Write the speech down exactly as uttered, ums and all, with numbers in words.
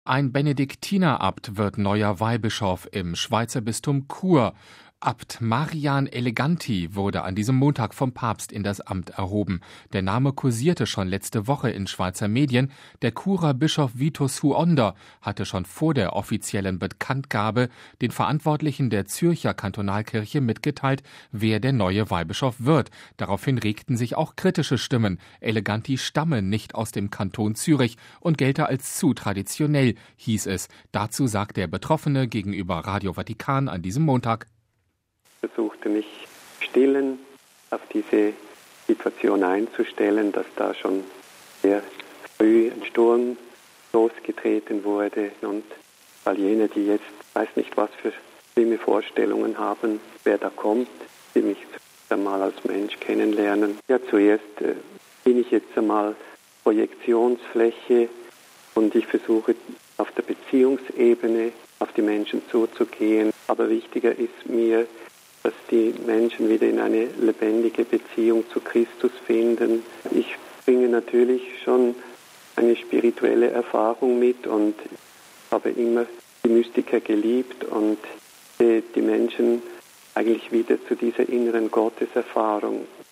Ein Benediktiner-Abt wird neuer Weihbischof im Schweizer Bistum Chur. Abt Marian Eleganti wurde an diesem Montag vom Papst in das Amt erhoben. Der Name kursierte schon letzte Woche in Schweizer Medien. Der Churer Bischof Vitus Huonder hatte schon vor der offiziellen Bekanntgabe den Verantwortlichen der Zürcher Kantonalkirche mitgeteilt, wer der neue Weihbischof wird. Daraufhin regten sich auch kritische Stimmen. Eleganti stamme nicht aus dem Kanton Zürich und gelte als zu traditionell, hieß es. Dazu sagt der Betroffene gegenüber Radio Vatikan an diesem Montag: Versuchte mich stillen auf diese Situation einzustellen, dass da schon sehr früh ein Sturm losgetreten wurde und all jene, die jetzt weiß nicht was für schlimme Vorstellungen haben, wer da kommt, die mich einmal als Mensch kennenlernen. Ja, zuerst äh, bin ich jetzt einmal Projektionsfläche und ich versuche auf der Beziehungsebene auf die Menschen zuzugehen. Aber wichtiger ist mir, dass die Menschen wieder in eine lebendige Beziehung zu Christus finden. Ich bringe natürlich schon eine spirituelle Erfahrung mit und habe immer die Mystiker geliebt und die Menschen eigentlich wieder zu dieser inneren Gotteserfahrung